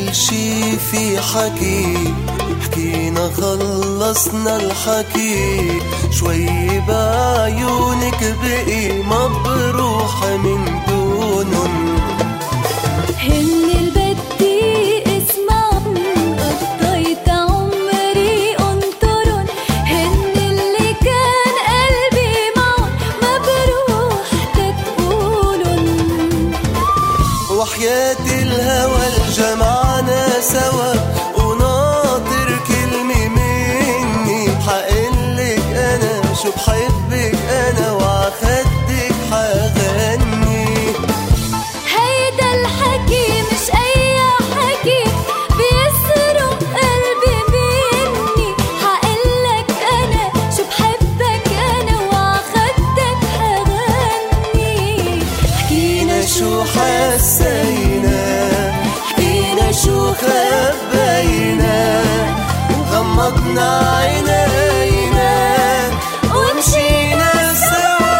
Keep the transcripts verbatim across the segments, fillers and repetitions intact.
كل شي في حكي، حكينا خلصنا الحكي، شوي بعيونك بقي ما بروح من دونن. هن البدي اسمعن قضيت عمري انطرن، هن اللي كان قلبي معن ما بروح تتقولن. وحياة الهوى الجمعنا سوا وناطر كلمة مني، حقلك أنا شو بحبك أنا وعخدك حغني. هيدا الحكي مش أي حكي بيسرق قلبي مني، حقلك أنا شو بحبك أنا وعخدك حغني. حكينا شو حسينا، حكينا شو خبينا، وغمضنا عينينا ومشينا سوا.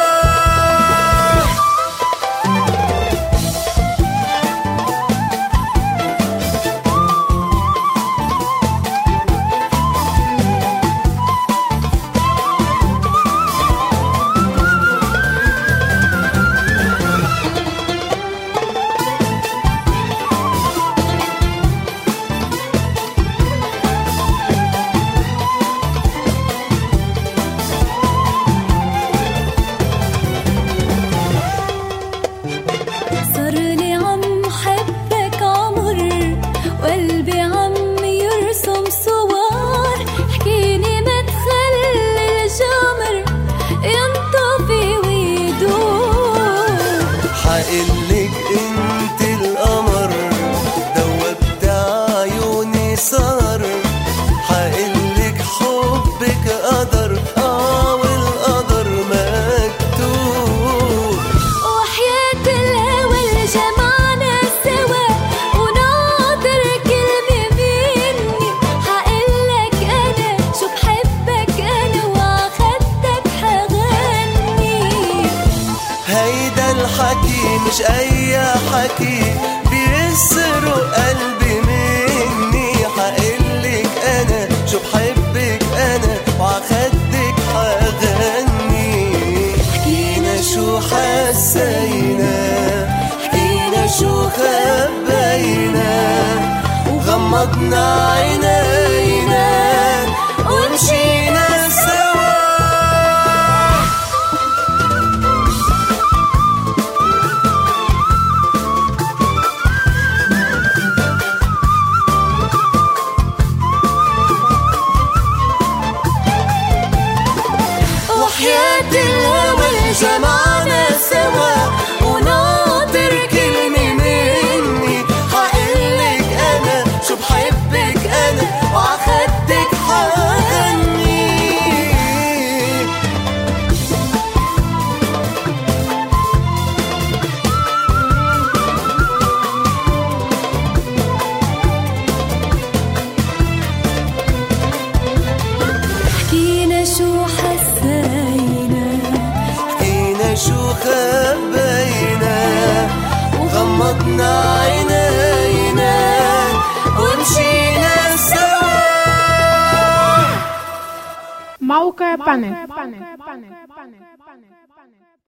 صرلي عم حبك عمر وقلبي عم يرسم صور، حكيني ما تخلي الجمر ينطفي ويدور. حقلك انت القمر دوبت عيوني صار، حقلك حبك قدر اه والقدر مكتوب. وحياة الهوى الجمعنا سوا وناطر كلمة مني، حقلك أنا شو بحبك أنا وعخدك حغني. هيدا الحكي مش أي حكي بيسرق قلبي مني، حقلك أنا شو بحبك أنا وعخدك حغني. حكينا شو حسينا، حكينا شو خبينا، وغمضنا عينينا ومشينا سوا. وحياة الهوى جمعنا سوا وناطر كلمة مني، حقلك أنا شو بحبك أنا وعخدك حغني. حكينا شو حسينا، حكينا شو خبينا، وغمضنا عينينا ومشينا سوا. موقع بانك.